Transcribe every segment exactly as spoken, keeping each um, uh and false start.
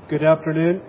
Good afternoon.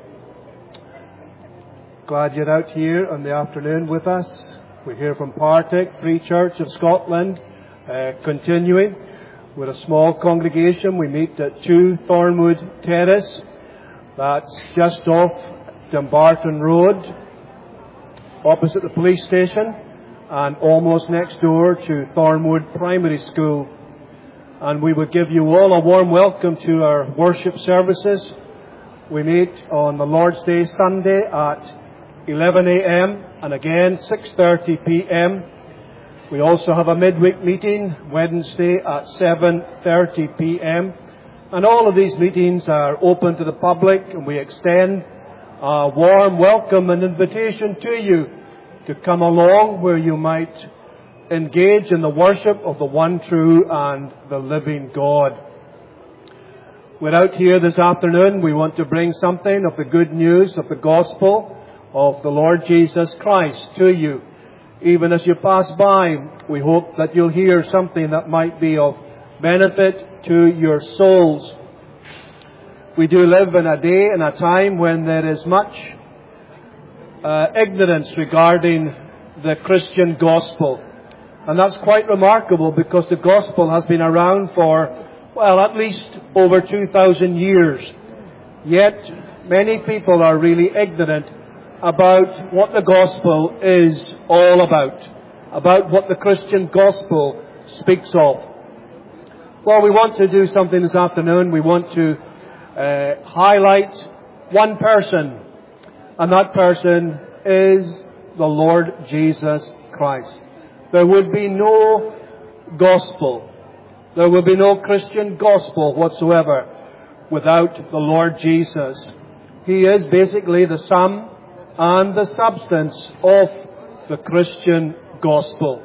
Glad you're out here on the afternoon with us. We're here from Partick Free Church of Scotland, uh, continuing with a small congregation. We meet at two Thornwood Terrace. That's just off Dumbarton Road, opposite the police station, and almost next door to Thornwood Primary School. And we would give you all a warm welcome to our worship services. We meet on the Lord's Day Sunday at eleven a.m. and again six thirty p.m. We also have a midweek meeting Wednesday at seven thirty p.m. And all of these meetings are open to the public, and we extend a warm welcome and invitation to you to come along where you might engage in the worship of the one true and the living God. We're out here this afternoon. We want to bring something of the good news of the gospel of the Lord Jesus Christ to you. Even as you pass by, we hope that you'll hear something that might be of benefit to your souls. We do live in a day and a time when there is much uh, ignorance regarding the Christian gospel. And that's quite remarkable, because the gospel has been around for, well, at least over two thousand years. Yet, many people are really ignorant about what the gospel is all about, about what the Christian gospel speaks of. Well, we want to do something this afternoon. We want to uh, highlight one person, and that person is the Lord Jesus Christ. There would be no gospel, there will be no Christian gospel whatsoever without the Lord Jesus. He is basically the sum and the substance of the Christian gospel.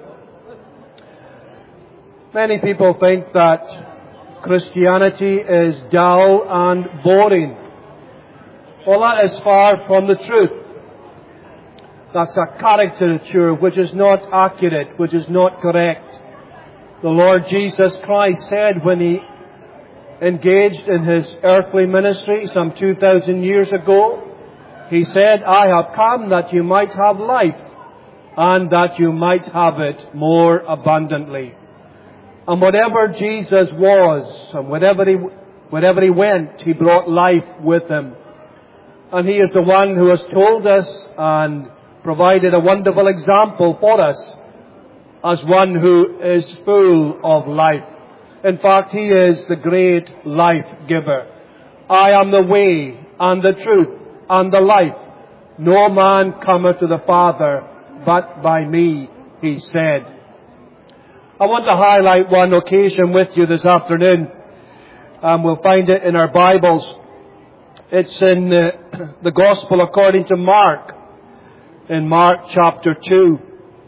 Many people think that Christianity is dull and boring. Well, that is far from the truth. That's a caricature which is not accurate, which is not correct. The Lord Jesus Christ said when He engaged in His earthly ministry some two thousand years ago, He said, "I have come that you might have life, and that you might have it more abundantly." And whatever Jesus was, and wherever He, wherever He went, He brought life with Him. And He is the one who has told us and provided a wonderful example for us as one who is full of life. In fact, He is the great life giver. "I am the way and the truth and the life. No man cometh to the Father but by me," He said. I want to highlight one occasion with you this afternoon. Um, we'll find it in our Bibles. It's in the, the Gospel according to Mark, in Mark chapter two.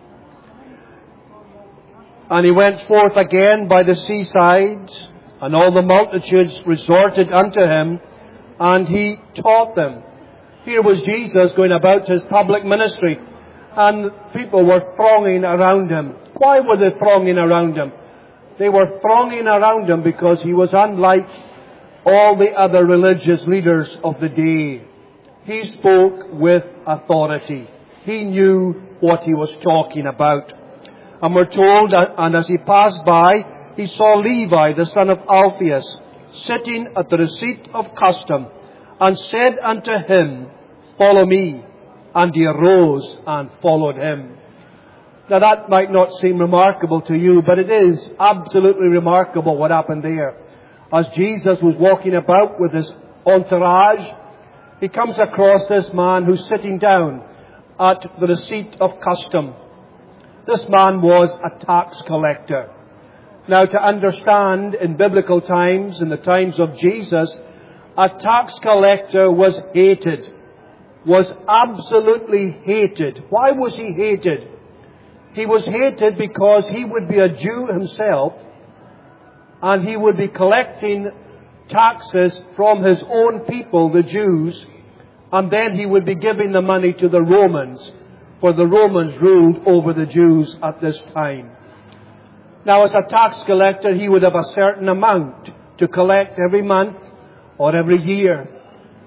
"And He went forth again by the seaside, and all the multitudes resorted unto Him, and He taught them." Here was Jesus going about His public ministry, and people were thronging around Him. Why were they thronging around Him? They were thronging around Him because He was unlike all the other religious leaders of the day. He spoke with authority. He knew what He was talking about. And we're told that, and as He passed by, He saw Levi, the son of Alphaeus, sitting at the receipt of custom, and said unto him, "Follow me." And he arose and followed Him. Now that might not seem remarkable to you, but it is absolutely remarkable what happened there. As Jesus was walking about with His entourage, He comes across this man who's sitting down at the receipt of custom. This man was a tax collector. Now, to understand, in biblical times, in the times of Jesus, a tax collector was hated, was absolutely hated. Why was he hated? He was hated because he would be a Jew himself, and he would be collecting taxes from his own people, the Jews, and then he would be giving the money to the Romans, for the Romans ruled over the Jews at this time. Now, as a tax collector, he would have a certain amount to collect every month or every year.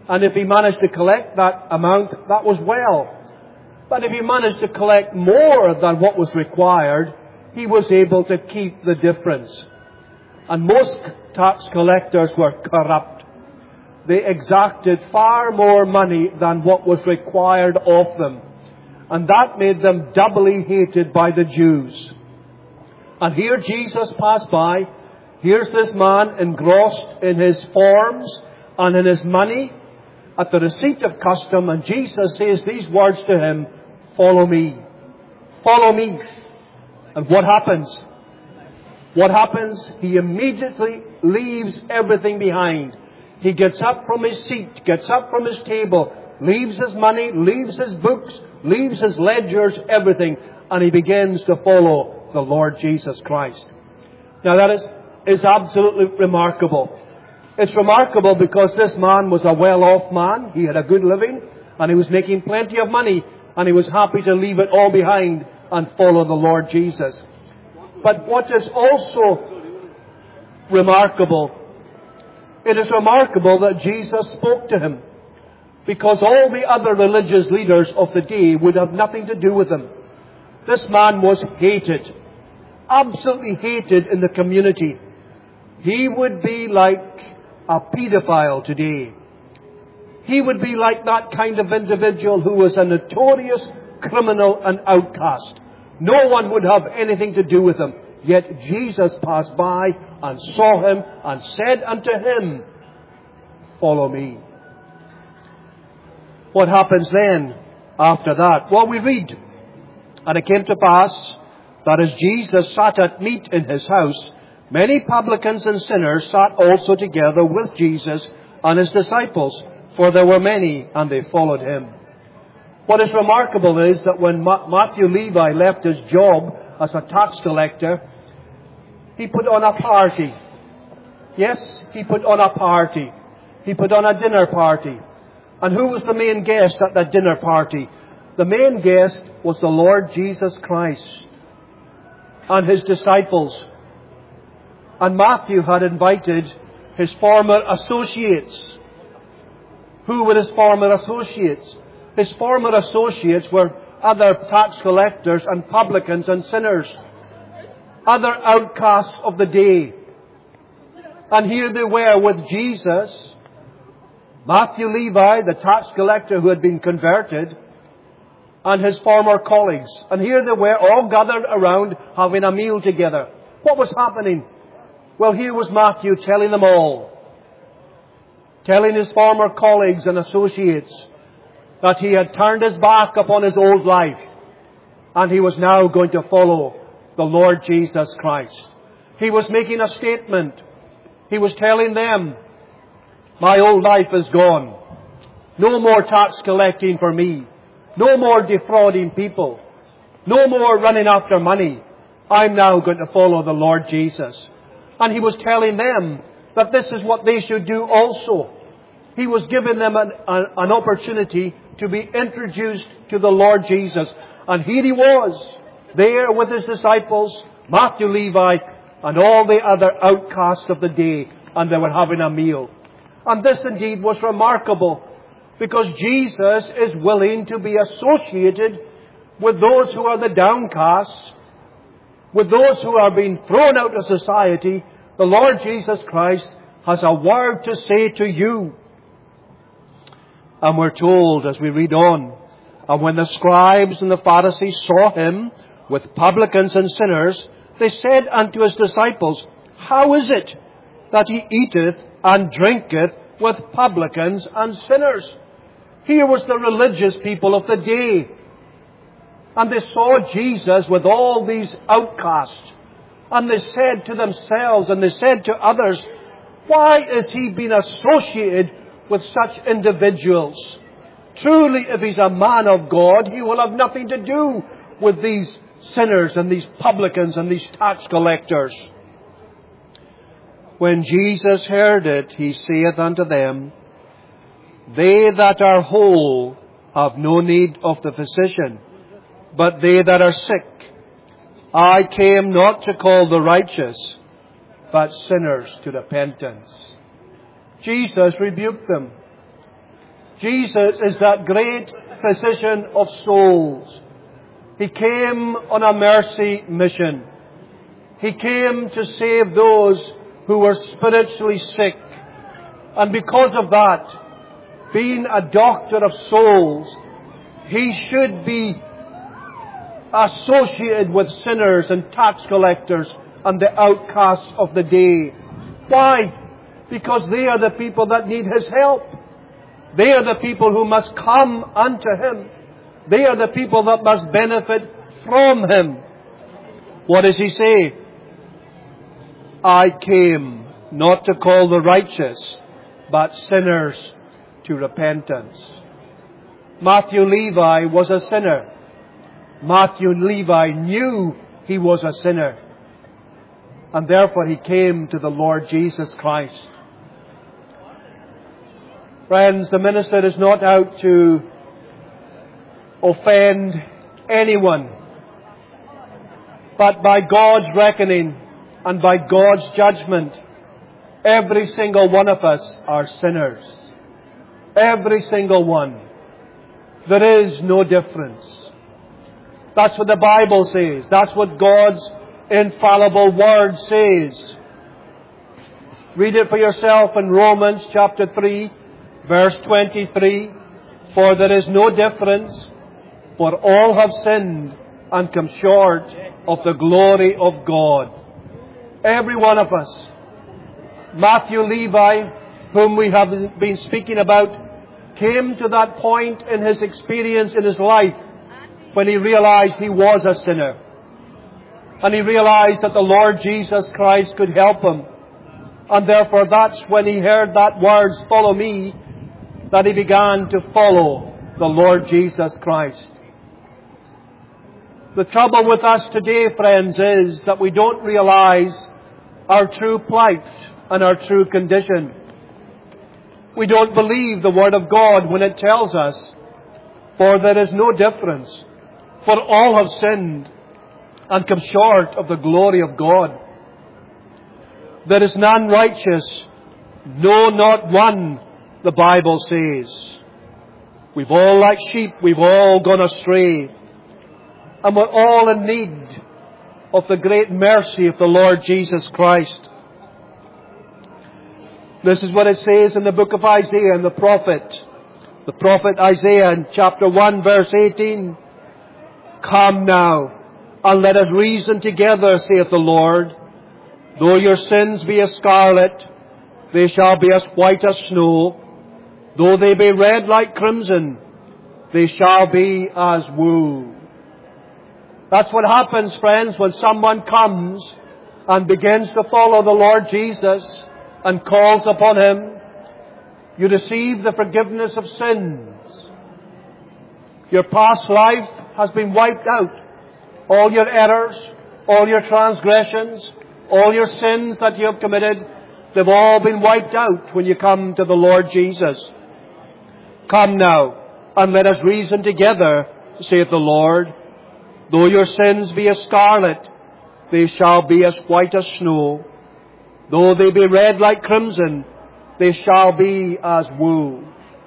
And if he managed to collect that amount, that was well. But if he managed to collect more than what was required, he was able to keep the difference. And most tax collectors were corrupt. They exacted far more money than what was required of them. And that made them doubly hated by the Jews. And here Jesus passed by. Here's this man engrossed in his forms and in his money at the receipt of custom. And Jesus says these words to him, "Follow me. Follow me." And what happens? What happens? He immediately leaves everything behind. He gets up from his seat, gets up from his table, leaves his money, leaves his books, leaves his ledgers, everything, and he begins to follow the Lord Jesus Christ. Now that is, is absolutely remarkable. It's remarkable because this man was a well-off man. He had a good living, and he was making plenty of money, and he was happy to leave it all behind and follow the Lord Jesus. But what is also remarkable, it is remarkable that Jesus spoke to him, because all the other religious leaders of the day would have nothing to do with him. This man was hated, absolutely hated in the community. He would be like a pedophile today. He would be like that kind of individual who was a notorious criminal and outcast. No one would have anything to do with him. Yet Jesus passed by and saw him and said unto him, "Follow me." What happens then after that? Well, we read, "And it came to pass that as Jesus sat at meat in his house, many publicans and sinners sat also together with Jesus and his disciples, for there were many, and they followed him." What is remarkable is that when Ma- Matthew Levi left his job as a tax collector, he put on a party. Yes, he put on a party. He put on a dinner party. And who was the main guest at that dinner party? The main guest was the Lord Jesus Christ and his disciples. And Matthew had invited his former associates. Who were his former associates? His former associates were other tax collectors and publicans and sinners, other outcasts of the day. And here they were with Jesus, Matthew Levi, the tax collector who had been converted, and his former colleagues. And here they were all gathered around having a meal together. What was happening? Well, here was Matthew telling them all, telling his former colleagues and associates that he had turned his back upon his old life and he was now going to follow the Lord Jesus Christ. He was making a statement. He was telling them, "My old life is gone. No more tax collecting for me. No more defrauding people. No more running after money. I'm now going to follow the Lord Jesus." And he was telling them that this is what they should do also. He was giving them an, an, an opportunity to be introduced to the Lord Jesus. And here he was, there with his disciples, Matthew Levi, and all the other outcasts of the day. And they were having a meal. And this indeed was remarkable, because Jesus is willing to be associated with those who are the downcast, with those who are being thrown out of society. The Lord Jesus Christ has a word to say to you. And we're told as we read on, "And when the scribes and the Pharisees saw him with publicans and sinners, they said unto his disciples, How is it that he eateth and drinketh with publicans and sinners?" Here was the religious people of the day. And they saw Jesus with all these outcasts. And they said to themselves and they said to others, "Why is he being associated with such individuals? Truly, if he's a man of God, he will have nothing to do with these sinners and these publicans and these tax collectors." When Jesus heard it, he saith unto them, "They that are whole have no need of the physician, but they that are sick. I came not to call the righteous, but sinners to repentance." Jesus rebuked them. Jesus is that great physician of souls. He came on a mercy mission. He came to save those who were spiritually sick. And because of that, being a doctor of souls, He should be associated with sinners and tax collectors and the outcasts of the day. Why? Because they are the people that need His help. They are the people who must come unto Him. They are the people that must benefit from Him. What does He say? I came not to call the righteous, but sinners to repentance. Matthew Levi was a sinner. Matthew Levi knew he was a sinner. And therefore he came to the Lord Jesus Christ. Friends, the minister is not out to offend anyone. But by God's reckoning and by God's judgment, every single one of us are sinners. Every single one. There is no difference. That's what the Bible says. That's what God's infallible Word says. Read it for yourself in Romans chapter three, verse twenty-three. For there is no difference, for all have sinned and come short of the glory of God. Every one of us. Matthew Levi, whom we have been speaking about, came to that point in his experience in his life when he realized he was a sinner. And he realized that the Lord Jesus Christ could help him. And therefore that's when he heard that words, follow me, that he began to follow the Lord Jesus Christ. The trouble with us today, friends, is that we don't realize our true plight and our true condition. We don't believe the Word of God when it tells us, for there is no difference, for all have sinned and come short of the glory of God. There is none righteous, no, not one, the Bible says. We've all like sheep, we've all gone astray. And we're all in need of the great mercy of the Lord Jesus Christ. This is what it says in the book of Isaiah and the prophet. The prophet Isaiah in chapter one verse eighteen. Come now, and let us reason together, saith the Lord. Though your sins be as scarlet, they shall be as white as snow. Though they be red like crimson, they shall be as wool. That's what happens, friends, when someone comes and begins to follow the Lord Jesus and calls upon Him. You receive the forgiveness of sins. Your past life has been wiped out. All your errors, all your transgressions, all your sins that you have committed, they've all been wiped out when you come to the Lord Jesus. Come now, and let us reason together, saith the Lord. Though your sins be as scarlet, they shall be as white as snow. Though they be red like crimson, they shall be as wool.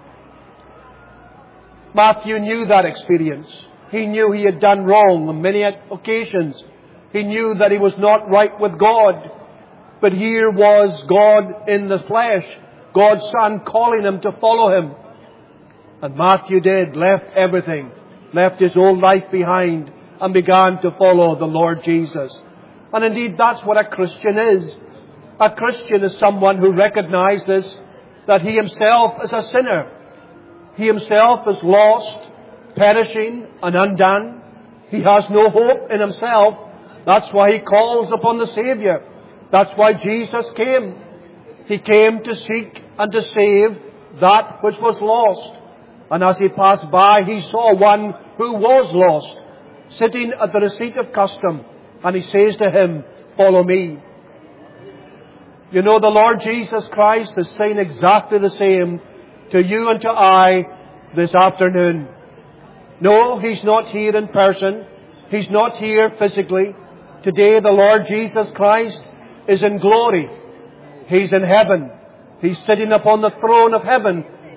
Matthew knew that experience. He knew he had done wrong on many occasions. He knew that he was not right with God. But here was God in the flesh, God's Son calling him to follow Him. And Matthew did, left everything, left his old life behind, and began to follow the Lord Jesus. And indeed, that's what a Christian is. A Christian is someone who recognizes that he himself is a sinner. He himself is lost, perishing, and undone. He has no hope in himself. That's why he calls upon the Savior. That's why Jesus came. He came to seek and to save that which was lost. And as he passed by, he saw one who was lost, sitting at the receipt of custom. And he says to him, follow me. You know, the Lord Jesus Christ is saying exactly the same to you and to I this afternoon. No, He's not here in person. He's not here physically. Today the Lord Jesus Christ is in glory. He's in heaven. He's sitting upon the throne of heaven,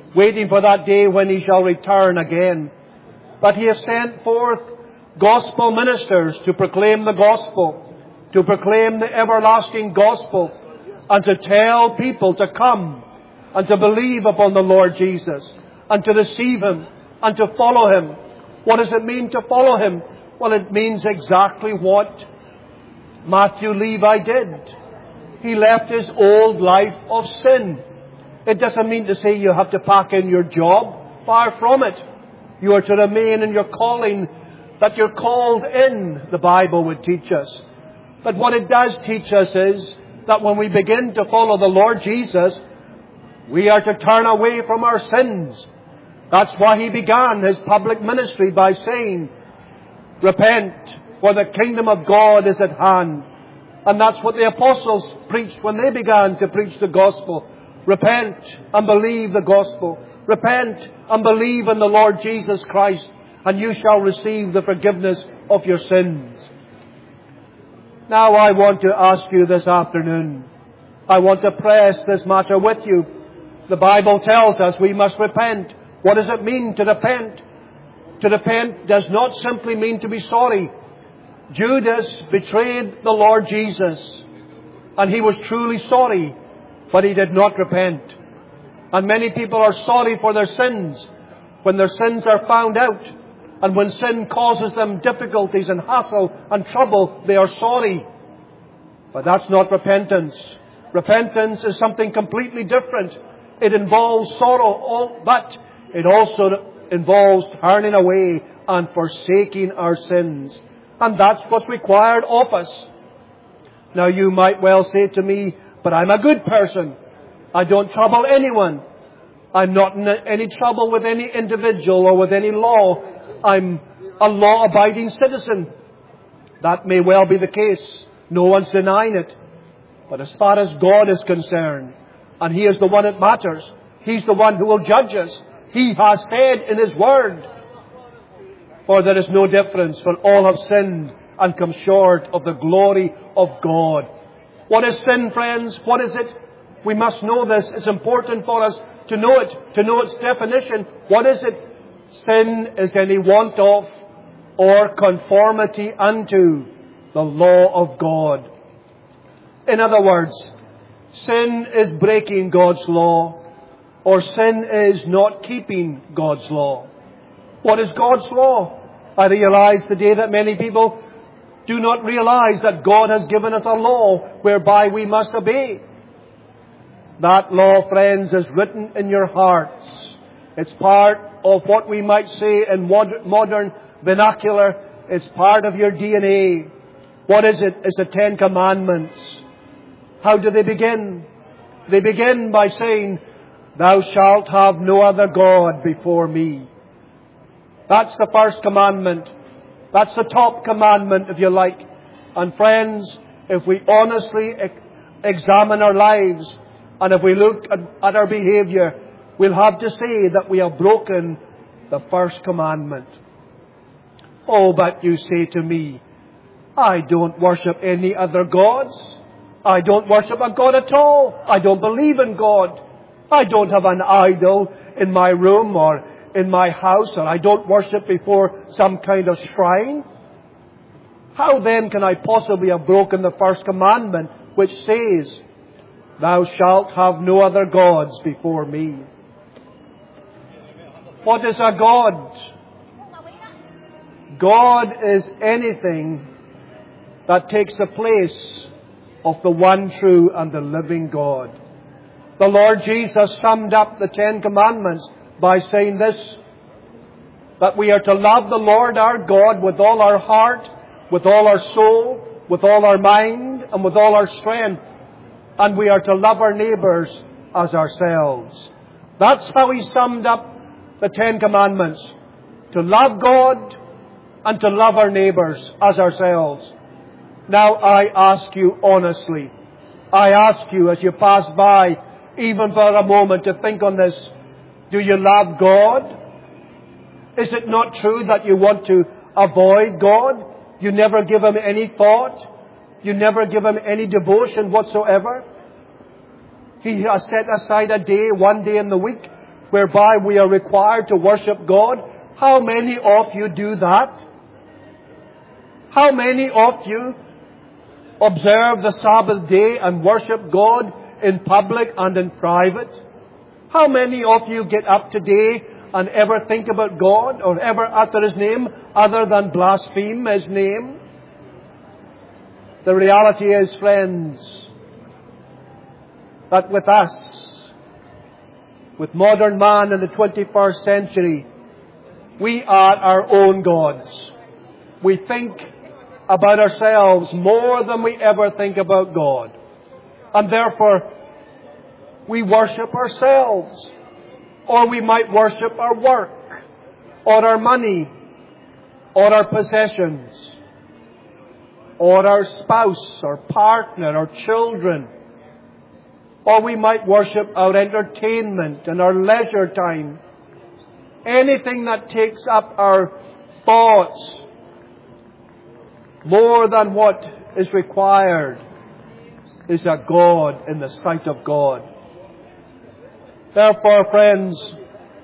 waiting for that day when He shall return again. But He has sent forth gospel ministers to proclaim the gospel, to proclaim the everlasting gospel, and to tell people to come and to believe upon the Lord Jesus, and to receive Him, and to follow Him. What does it mean to follow Him? Well, it means exactly what Matthew Levi did. He left his old life of sin. It doesn't mean to say you have to pack in your job. Far from it. You are to remain in your calling that you're called in, the Bible would teach us. But what it does teach us is that when we begin to follow the Lord Jesus, we are to turn away from our sins. That's why He began His public ministry by saying, repent, for the kingdom of God is at hand. And that's what the apostles preached when they began to preach the gospel. Repent and believe the gospel. Repent and believe in the Lord Jesus Christ, and you shall receive the forgiveness of your sins. Now I want to ask you this afternoon, I want to press this matter with you. The Bible tells us we must repent. What does it mean to repent? To repent does not simply mean to be sorry. Judas betrayed the Lord Jesus, and he was truly sorry, but he did not repent. And many people are sorry for their sins when their sins are found out, and when sin causes them difficulties and hassle and trouble, they are sorry. But that's not repentance. Repentance is something completely different. It involves sorrow, but it also involves turning away and forsaking our sins. And that's what's required of us. Now you might well say to me, but I'm a good person. I don't trouble anyone. I'm not in any trouble with any individual or with any law. I'm a law-abiding citizen. That may well be the case. No one's denying it. But as far as God is concerned, and He is the one that matters, He's the one who will judge us. He has said in His Word, for there is no difference, for all have sinned and come short of the glory of God. What is sin, friends? What is it? We must know this. It's important for us to know it, to know its definition. What is it? Sin is any want of or conformity unto the law of God. In other words, sin is breaking God's law, or sin is not keeping God's law. What is God's law? I realize today that many people do not realize that God has given us a law whereby we must obey. That law, friends, is written in your hearts. It's part of what we might say in modern vernacular. It's part of your D N A. What is it? It's the Ten Commandments. How do they begin? They begin by saying, "Thou shalt have no other God before me." That's the first commandment. That's the top commandment, if you like. And friends, if we honestly examine our lives, and if we look at, at our behavior, we'll have to say that we have broken the first commandment. Oh, but you say to me, I don't worship any other gods. I don't worship a God at all. I don't believe in God. I don't have an idol in my room or in my house, or I don't worship before some kind of shrine. How then can I possibly have broken the first commandment, which says, "Thou shalt have no other gods before me"? What is a God? God is anything that takes the place of the one true and the living God. The Lord Jesus summed up the Ten Commandments by saying this, that we are to love the Lord our God with all our heart, with all our soul, with all our mind, and with all our strength. And we are to love our neighbours as ourselves. That's how He summed up the Ten Commandments. To love God and to love our neighbours as ourselves. Now I ask you honestly, I ask you as you pass by, even for a moment, to think on this. Do you love God? Is it not true that you want to avoid God? You never give Him any thought. You never give Him any devotion whatsoever. He has set aside a day, one day in the week, whereby we are required to worship God. How many of you do that? How many of you observe the Sabbath day and worship God in public and in private? How many of you get up today and ever think about God or ever utter His name other than blaspheme His name? The reality is, friends, that with us, with modern man in the twenty-first century, we are our own gods. We think about ourselves more than we ever think about God. And therefore, we worship ourselves. Or we might worship our work, or our money, or our possessions, or our spouse, or partner, or children. Or we might worship our entertainment and our leisure time. Anything that takes up our thoughts more than what is required is a god in the sight of God. Therefore, friends,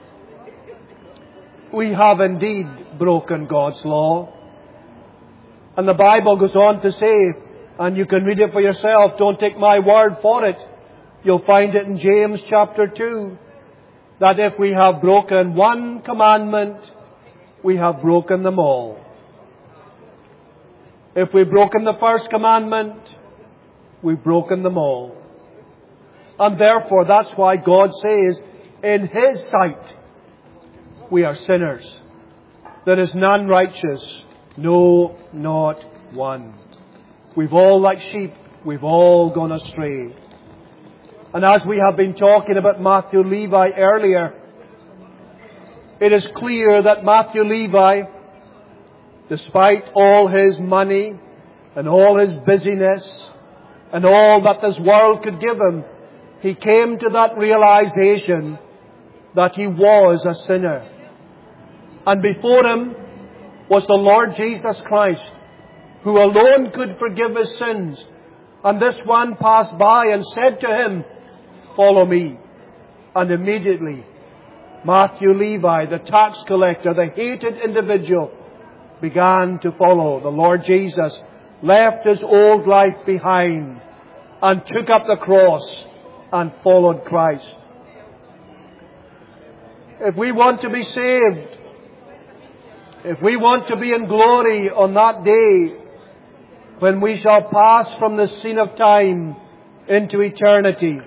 we have indeed broken God's law. And the Bible goes on to say, and you can read it for yourself, don't take my word for it. You'll find it in James chapter two, that if we have broken one commandment, we have broken them all. If we've broken the first commandment, we've broken them all. And therefore, that's why God says, in His sight, we are sinners. There is none righteous, no, not one. We've all, like sheep, we've all gone astray. And as we have been talking about Matthew Levi earlier, it is clear that Matthew Levi, despite all his money and all his busyness and all that this world could give him, he came to that realization that he was a sinner. And before him was the Lord Jesus Christ, who alone could forgive his sins. And this one passed by and said to him, "Follow me." And immediately, Matthew Levi, the tax collector, the hated individual, began to follow the Lord Jesus, left his old life behind, and took up the cross and followed Christ. If we want to be saved, if we want to be in glory on that day, when we shall pass from the scene of time into eternity,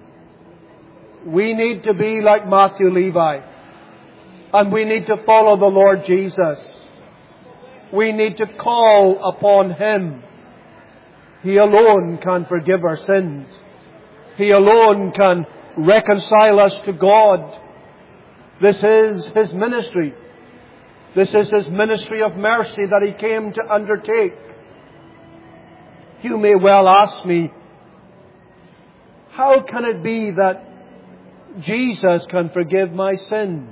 we need to be like Matthew Levi. And we need to follow the Lord Jesus. We need to call upon Him. He alone can forgive our sins. He alone can reconcile us to God. This is His ministry. This is His ministry of mercy that He came to undertake. You may well ask me, how can it be that Jesus can forgive my sins?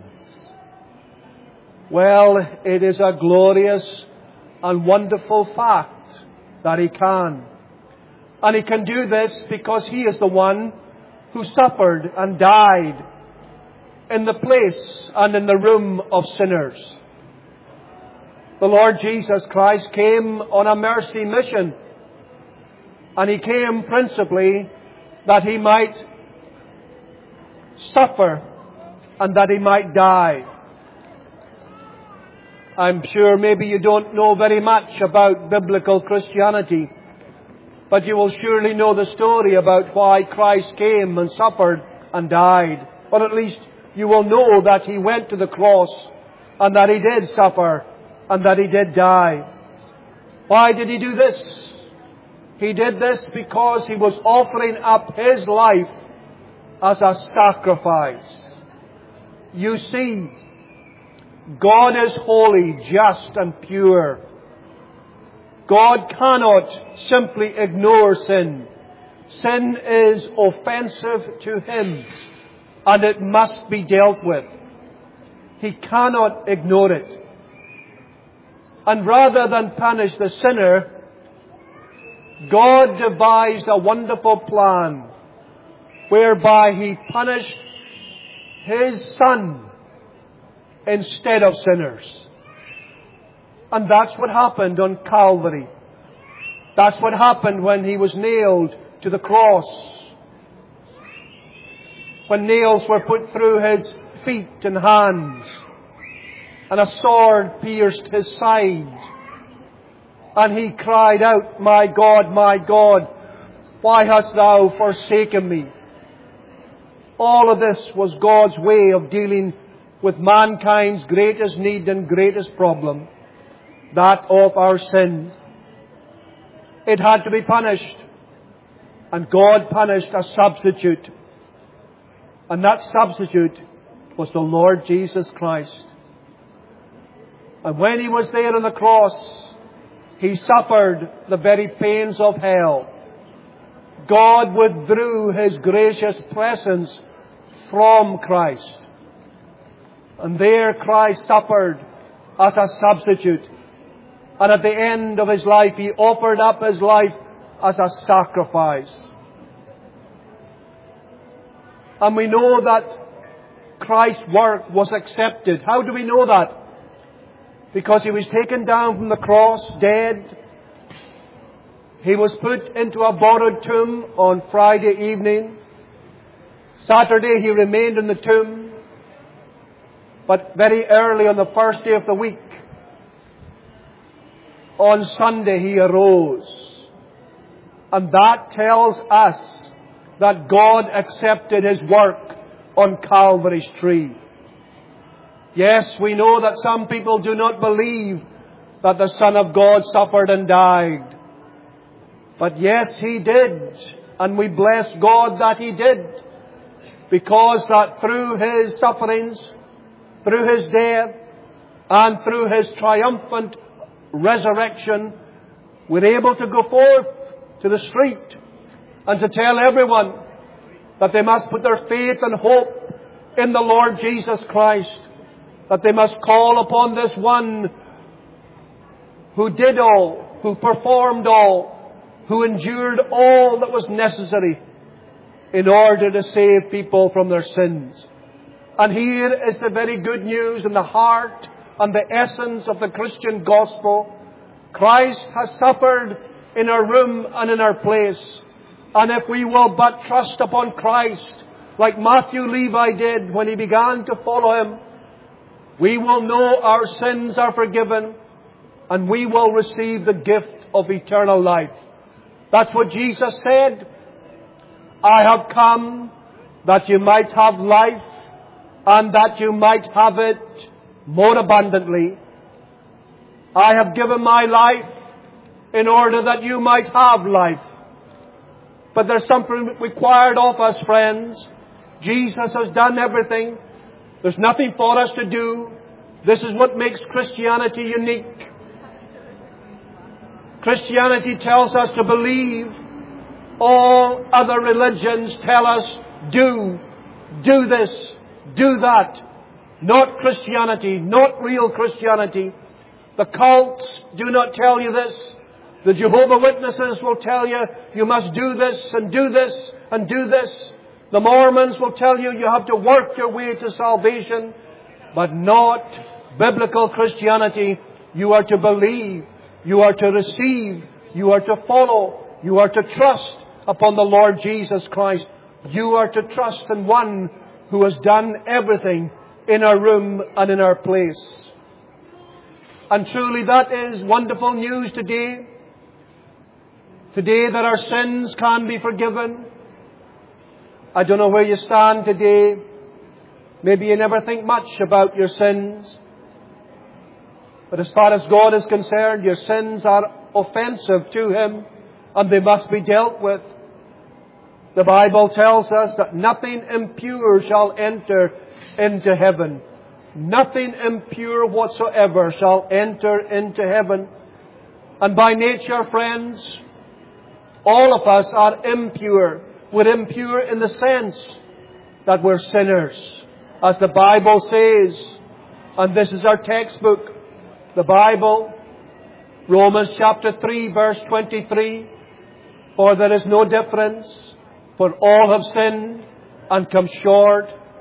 Well, it is a glorious and wonderful fact that He can. And He can do this because He is the one who suffered and died in the place and in the room of sinners. The Lord Jesus Christ came on a mercy mission. And He came principally that He might suffer and that He might die. I'm sure maybe you don't know very much about biblical Christianity, but you will surely know the story about why Christ came and suffered and died. Or at least you will know that He went to the cross and that He did suffer and that He did die. Why did He do this? He did this because He was offering up His life as a sacrifice. You see, God is holy, just and pure. God cannot simply ignore sin. Sin is offensive to Him, and it must be dealt with. He cannot ignore it. And rather than punish the sinner, God devised a wonderful plan whereby He punished His Son instead of sinners. And that's what happened on Calvary. That's what happened when He was nailed to the cross. When nails were put through His feet and hands, and a sword pierced His side, and He cried out, "My God, my God, why hast Thou forsaken me?" All of this was God's way of dealing with mankind's greatest need and greatest problem, that of our sin. It had to be punished, and God punished a substitute. And that substitute was the Lord Jesus Christ. And when He was there on the cross, He suffered the very pains of hell. God withdrew His gracious presence from Christ. And there Christ suffered as a substitute. And at the end of His life, He offered up His life as a sacrifice. And we know that Christ's work was accepted. How do we know that? Because He was taken down from the cross, dead. He was put into a borrowed tomb on Friday evening. Saturday He remained in the tomb. But very early on the first day of the week, on Sunday He arose. And that tells us that God accepted His work on Calvary's tree. Yes, we know that some people do not believe that the Son of God suffered and died. But yes, He did. And we bless God that He did. Because that through His sufferings, through His death, and through His triumphant resurrection, we're able to go forth to the street and to tell everyone that they must put their faith and hope in the Lord Jesus Christ. That they must call upon this One who did all, who performed all, who endured all that was necessary in order to save people from their sins. And here is the very good news and the heart and the essence of the Christian gospel. Christ has suffered in our room and in our place. And if we will but trust upon Christ, like Matthew Levi did when he began to follow Him, we will know our sins are forgiven and we will receive the gift of eternal life. That's what Jesus said. I have come that you might have life and that you might have it more abundantly. I have given my life in order that you might have life. But there's something required of us, friends. Jesus has done everything. There's nothing for us to do. This is what makes Christianity unique. Christianity tells us to believe. All other religions tell us, do, do this, do that. Not Christianity, not real Christianity. The cults do not tell you this. The Jehovah's Witnesses will tell you, you must do this and do this and do this. The Mormons will tell you, you have to work your way to salvation. But not biblical Christianity. You are to believe. You are to receive. You are to follow. You are to trust upon the Lord Jesus Christ. You are to trust in One who has done everything in our room and in our place. And truly that is wonderful news today. Today that our sins can be forgiven. I don't know where you stand today. Maybe you never think much about your sins. But as far as God is concerned, your sins are offensive to Him and they must be dealt with. The Bible tells us that nothing impure shall enter into heaven. Nothing impure whatsoever shall enter into heaven. And by nature, friends, all of us are impure. We're impure in the sense that we're sinners. As the Bible says, and this is our textbook, the Bible, Romans chapter three, verse twenty-three, for there is no difference, for all have sinned and come short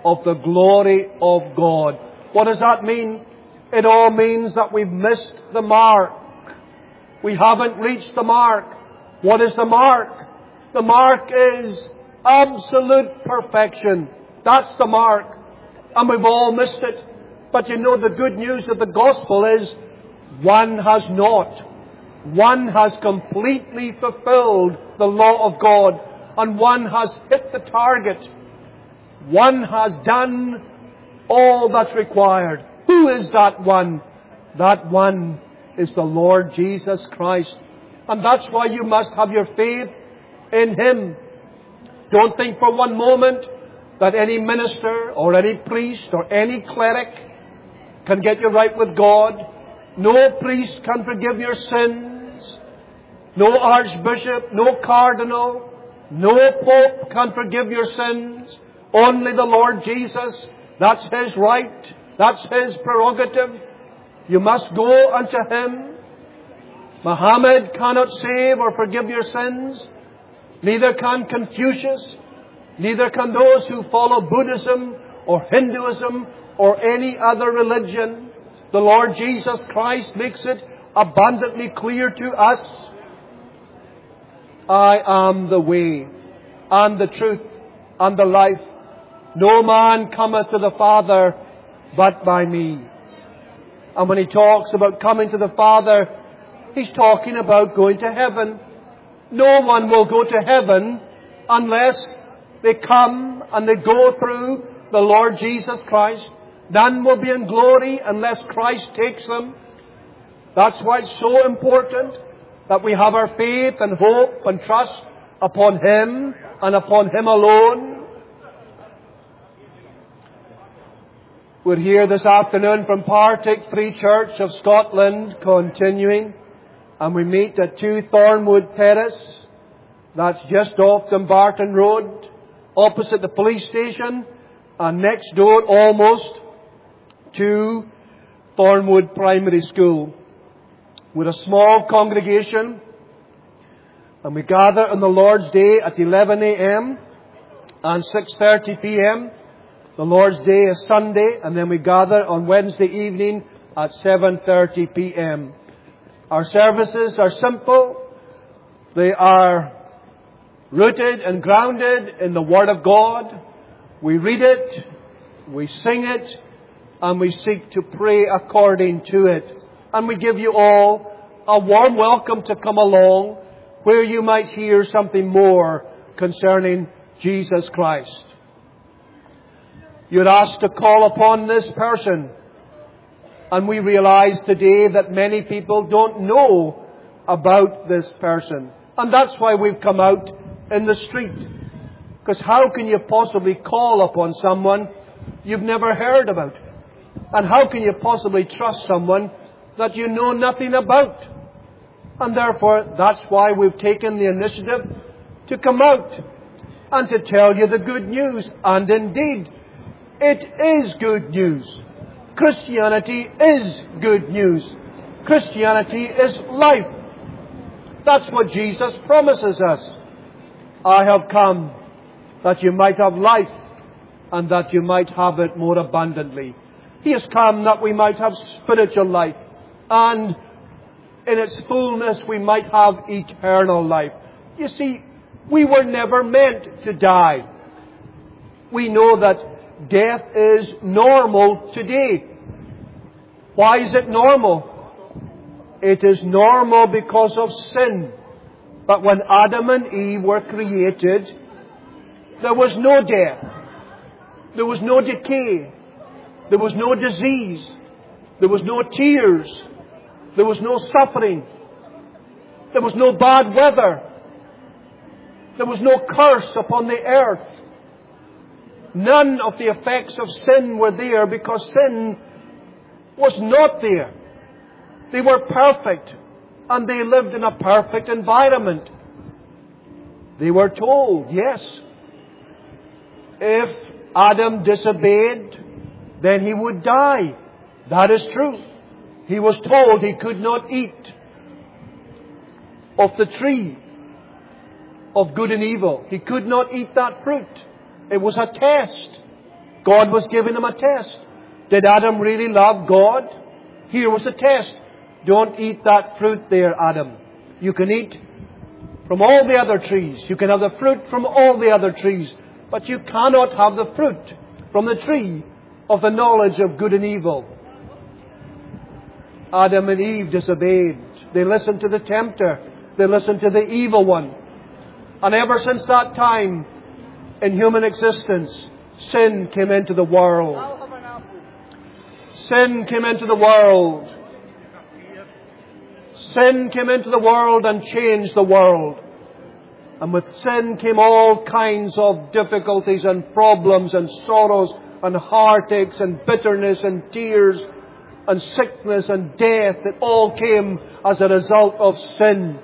of the glory of God. What does that mean? It all means that we've missed the mark. We haven't reached the mark. What is the mark? The mark is absolute perfection. That's the mark. And we've all missed it. But you know, the good news of the gospel is one has not. One has completely fulfilled the law of God. And one has hit the target. One has done all that's required. Who is that one? That one is the Lord Jesus Christ. And that's why you must have your faith in Him. Don't think for one moment that any minister or any priest or any cleric can get you right with God. No priest can forgive your sins. No archbishop, no cardinal, no pope can forgive your sins. Only the Lord Jesus. That's His right. That's His prerogative. You must go unto Him. Muhammad cannot save or forgive your sins. Neither can Confucius. Neither can those who follow Buddhism or Hinduism or any other religion. The Lord Jesus Christ makes it abundantly clear to us. I am the way and the truth and the life. No man cometh to the Father but by me. And when He talks about coming to the Father, He's talking about going to heaven. No one will go to heaven unless they come and they go through the Lord Jesus Christ. None will be in glory unless Christ takes them. That's why it's so important that we have our faith and hope and trust upon Him and upon Him alone. We're here this afternoon from Partick Free Church of Scotland, continuing, and we meet at two Thornwood Terrace. That's just off Dumbarton Road, opposite the police station, and next door almost to Thornwood Primary School. We're a small congregation, and we gather on the Lord's Day at eleven a.m. and six thirty p.m. The Lord's Day is Sunday, and then we gather on Wednesday evening at seven thirty p.m. Our services are simple. They are rooted and grounded in the Word of God. We read it, we sing it, and we seek to pray according to it. And we give you all a warm welcome to come along where you might hear something more concerning Jesus Christ. You're asked to call upon this person. And we realize today that many people don't know about this person. And that's why we've come out in the street. Because how can you possibly call upon someone you've never heard about? And how can you possibly trust someone that you know nothing about? And therefore, that's why we've taken the initiative to come out and to tell you the good news. And indeed, it is good news. Christianity is good news. Christianity is life. That's what Jesus promises us. I have come that you might have life and that you might have it more abundantly. He has come that we might have spiritual life, and in its fullness we might have eternal life. You see, we were never meant to die. We know that death is normal today. Why is it normal? It is normal because of sin. But when Adam and Eve were created, there was no death. There was no decay. There was no disease. There was no tears. There was no suffering. There was no bad weather. There was no curse upon the earth. None of the effects of sin were there because sin was not there. They were perfect, and they lived in a perfect environment. They were told, yes, if Adam disobeyed, then he would die. That is true. He was told he could not eat of the tree of good and evil. He could not eat that fruit. It was a test. God was giving him a test. Did Adam really love God? Here was a test. Don't eat that fruit there, Adam. You can eat from all the other trees. You can have the fruit from all the other trees. But you cannot have the fruit from the tree of the knowledge of good and evil. Adam and Eve disobeyed. They listened to the tempter. They listened to the evil one. And ever since that time, in human existence, sin came into the world. Sin came into the world. Sin came into the world and changed the world. And with sin came all kinds of difficulties and problems and sorrows and heartaches and bitterness and tears and sickness and death. It all came as a result of sin.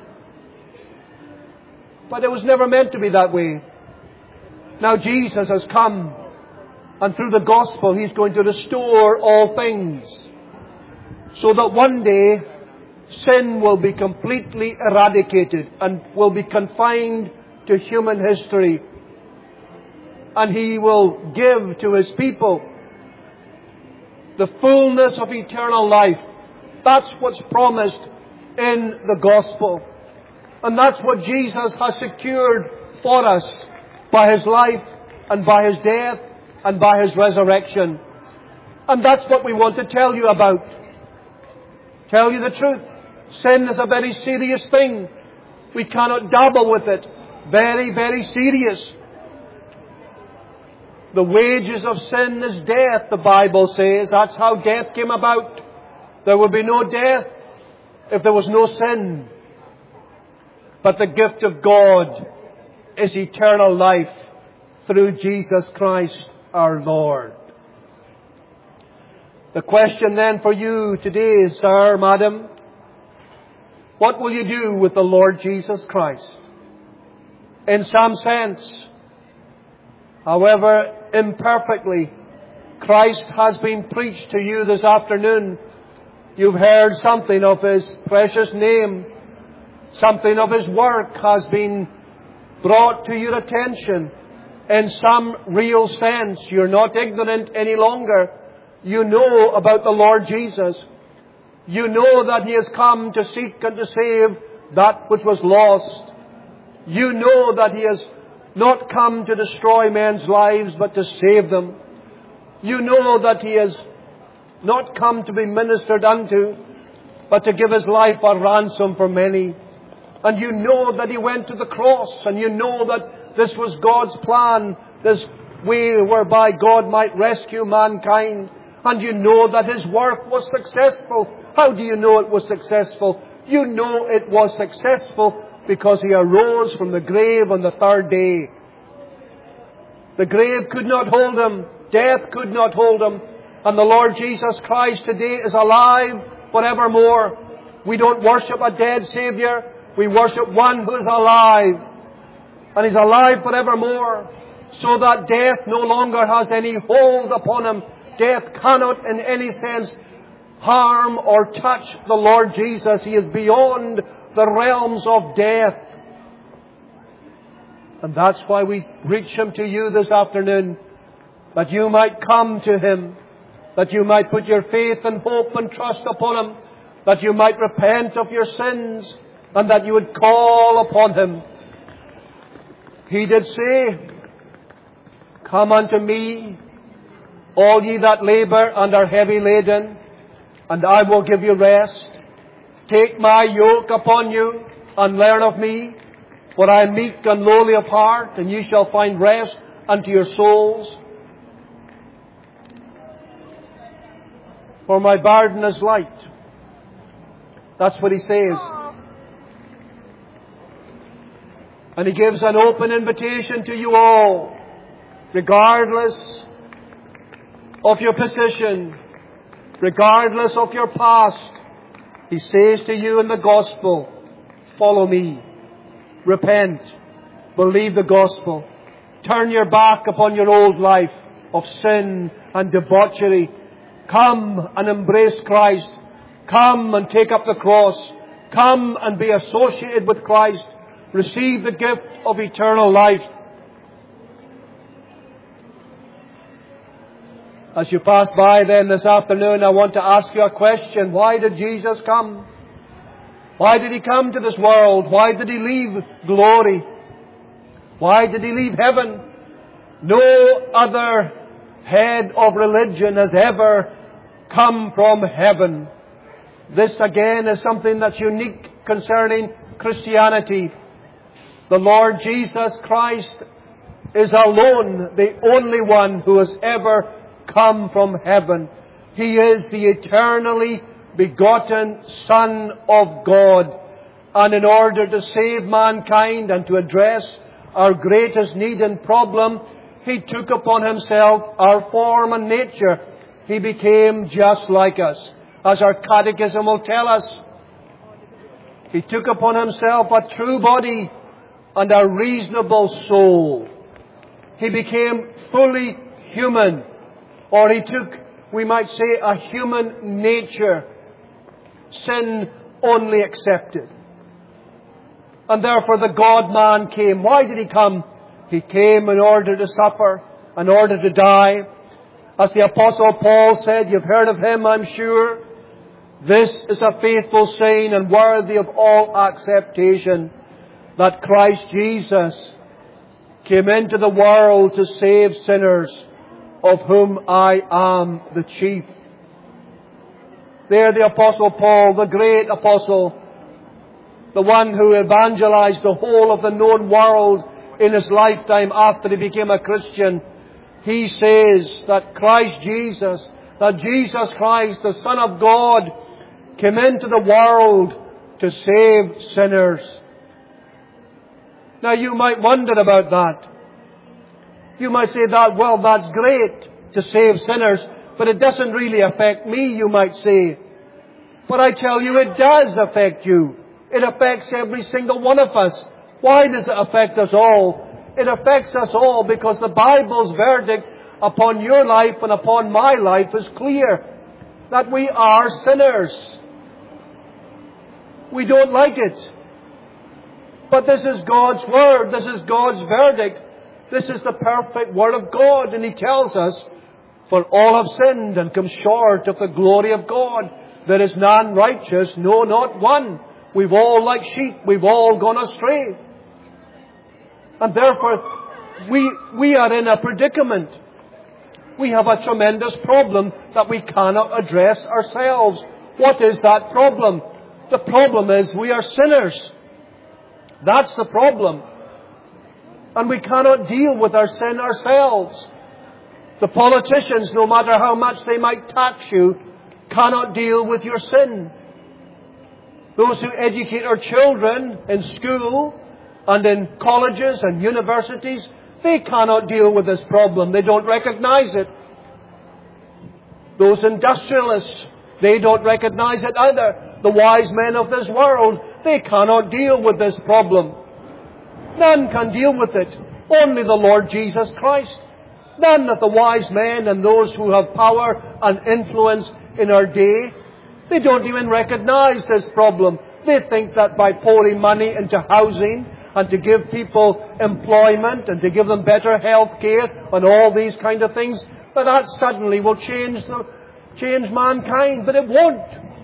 But it was never meant to be that way. Now Jesus has come, and through the gospel He's going to restore all things, so that one day sin will be completely eradicated and will be confined to human history. And He will give to His people the fullness of eternal life. That's what's promised in the gospel. And that's what Jesus has secured for us by His life and by His death and by His resurrection. And that's what we want to tell you about. Tell you the truth. Sin is a very serious thing. We cannot dabble with it. Very, very serious. The wages of sin is death, the Bible says. That's how death came about. There would be no death if there was no sin. But the gift of God is eternal life through Jesus Christ our Lord. The question then for you today, sir, madam, what will you do with the Lord Jesus Christ? In some sense, however imperfectly, Christ has been preached to you this afternoon. You've heard something of His precious name. Something of His work has been brought to your attention. In some real sense, you're not ignorant any longer. You know about the Lord Jesus. You know that He has come to seek and to save that which was lost. You know that He has not come to destroy men's lives, but to save them. You know that He has not come to be ministered unto, but to give His life a ransom for many. And you know that He went to the cross, and you know that this was God's plan, this way whereby God might rescue mankind. And you know that His work was successful. How do you know it was successful? You know it was successful because He arose from the grave on the third day. The grave could not hold Him. Death could not hold Him. And the Lord Jesus Christ today is alive forevermore. We don't worship a dead Saviour. We worship one who is alive. And He's alive forevermore. So that death no longer has any hold upon Him. Death cannot in any sense harm or touch the Lord Jesus. He is beyond the realms of death. And that's why we reach Him to you this afternoon. That you might come to Him. That you might put your faith and hope and trust upon Him. That you might repent of your sins. And that you would call upon Him. He did say, "Come unto me, all ye that labour and are heavy laden, and I will give you rest. Take my yoke upon you, and learn of me, for I am meek and lowly of heart, and ye shall find rest unto your souls. For my burden is light." That's what He says. And He gives an open invitation to you all, regardless of your position, regardless of your past. He says to you in the gospel, follow me, repent, believe the gospel, turn your back upon your old life of sin and debauchery. Come and embrace Christ. Come and take up the cross. Come and be associated with Christ. Receive the gift of eternal life. As you pass by then this afternoon, I want to ask you a question. Why did Jesus come? Why did He come to this world? Why did He leave glory? Why did He leave heaven? No other head of religion has ever come from heaven. This again is something that's unique concerning Christianity. The Lord Jesus Christ is alone the only one who has ever come from heaven. He is the eternally begotten Son of God. And in order to save mankind and to address our greatest need and problem, He took upon Himself our form and nature. He became just like us. As our catechism will tell us, He took upon Himself a true body and a reasonable soul. He became fully human. Or He took, we might say, a human nature. Sin only accepted. And therefore the God-man came. Why did He come? He came in order to suffer, in order to die. As the Apostle Paul said, you've heard of him, I'm sure. This is a faithful saying and worthy of all acceptation, that Christ Jesus came into the world to save sinners, of whom I am the chief. There the Apostle Paul, the great apostle, the one who evangelized the whole of the known world in his lifetime after he became a Christian, he says that Christ Jesus, that Jesus Christ, the Son of God, came into the world to save sinners. Now you might wonder about that. You might say that, well, that's great to save sinners, but it doesn't really affect me, you might say. But I tell you, it does affect you. It affects every single one of us. Why does it affect us all? It affects us all because the Bible's verdict upon your life and upon my life is clear. That we are sinners. We don't like it. But this is God's Word. This is God's verdict. This is the perfect Word of God. And He tells us, for all have sinned and come short of the glory of God. There is none righteous, no, not one. We've all, like sheep, we've all gone astray. And therefore, we, we are in a predicament. We have a tremendous problem that we cannot address ourselves. What is that problem? The problem is we are sinners. That's the problem. And we cannot deal with our sin ourselves. The politicians, no matter how much they might tax you, cannot deal with your sin. Those who educate our children in school and in colleges and universities, they cannot deal with this problem. They don't recognize it. Those industrialists, they don't recognize it either. The wise men of this world, they cannot deal with this problem. None can deal with it. Only the Lord Jesus Christ. None of the wise men and those who have power and influence in our day, they don't even recognize this problem. They think that by pouring money into housing and to give people employment and to give them better health care and all these kind of things, that that suddenly will change the, change mankind. But it won't.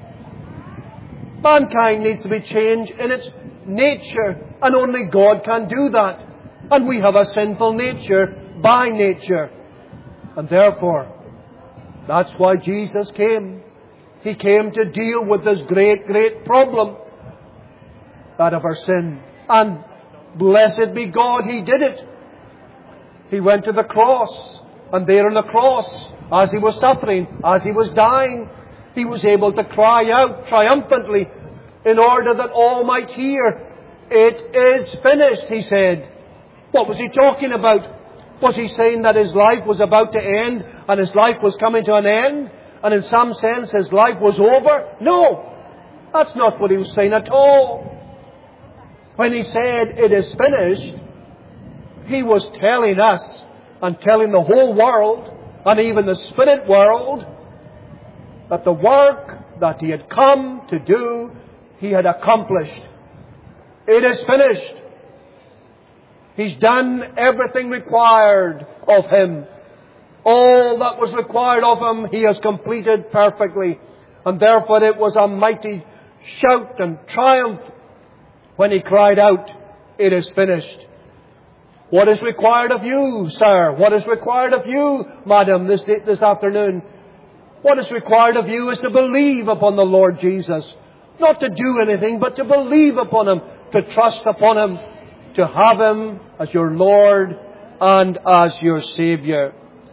Mankind needs to be changed in its nature, and only God can do that. And we have a sinful nature by nature. And therefore, that's why Jesus came. He came to deal with this great, great problem, that of our sin. And blessed be God, He did it. He went to the cross, and there on the cross, as He was suffering, as He was dying, He was able to cry out triumphantly in order that all might hear, "It is finished," He said. What was He talking about? Was He saying that His life was about to end and His life was coming to an end? And in some sense His life was over? No! That's not what He was saying at all. When He said, "It is finished," He was telling us and telling the whole world and even the spirit world that the work that He had come to do, He had accomplished. It is finished. He's done everything required of Him. All that was required of Him, He has completed perfectly. And therefore it was a mighty shout and triumph when He cried out, "It is finished." What is required of you, sir? What is required of you, madam, this, this afternoon? What is required of you is to believe upon the Lord Jesus. Not to do anything, but to believe upon Him, to trust upon Him, to have Him as your Lord and as your Saviour.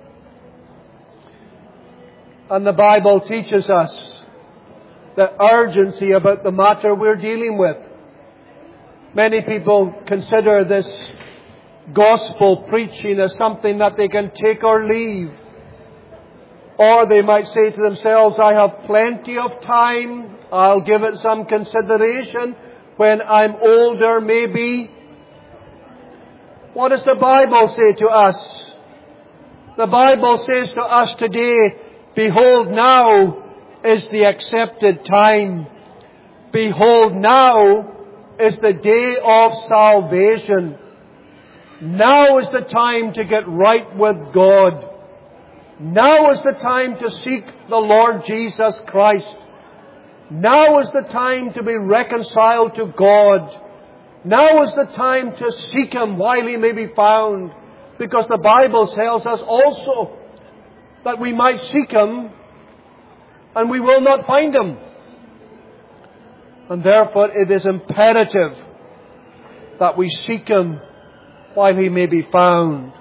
And the Bible teaches us the urgency about the matter we're dealing with. Many people consider this gospel preaching as something that they can take or leave. Or they might say to themselves, "I have plenty of time. I'll give it some consideration when I'm older, maybe." What does the Bible say to us? The Bible says to us today, "Behold, now is the accepted time. Behold, now is the day of salvation. Now is the time to get right with God. Now is the time to seek the Lord Jesus Christ. Now is the time to be reconciled to God. Now is the time to seek Him while He may be found." Because the Bible tells us also that we might seek Him and we will not find Him. And therefore it is imperative that we seek Him while He may be found.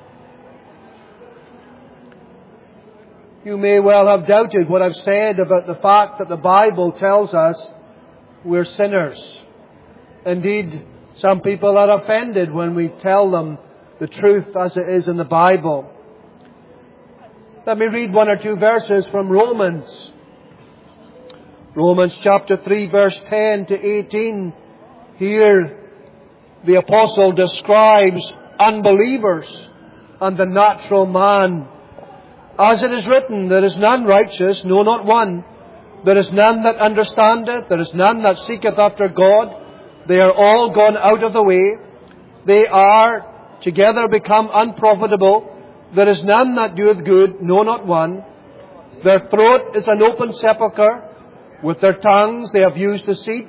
You may well have doubted what I've said about the fact that the Bible tells us we're sinners. Indeed, some people are offended when we tell them the truth as it is in the Bible. Let me read one or two verses from Romans. Romans chapter three, verse ten to eighteen. Here the apostle describes unbelievers and the natural man. "As it is written, there is none righteous, no, not one. There is none that understandeth, there is none that seeketh after God. They are all gone out of the way. They are together become unprofitable. There is none that doeth good, no, not one. Their throat is an open sepulchre. With their tongues they have used deceit.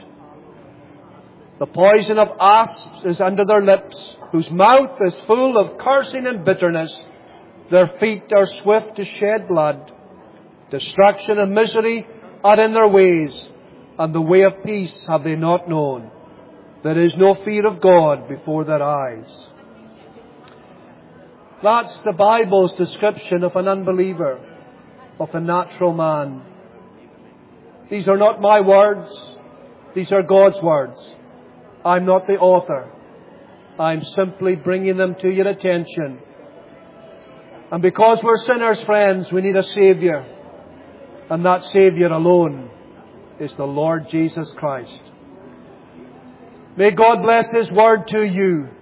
The poison of asps is under their lips, whose mouth is full of cursing and bitterness. Their feet are swift to shed blood. Destruction and misery are in their ways, and the way of peace have they not known. There is no fear of God before their eyes." That's the Bible's description of an unbeliever, of a natural man. These are not my words. These are God's words. I'm not the author. I'm simply bringing them to your attention. And because we're sinners, friends, we need a Saviour. And that Saviour alone is the Lord Jesus Christ. May God bless His word to you.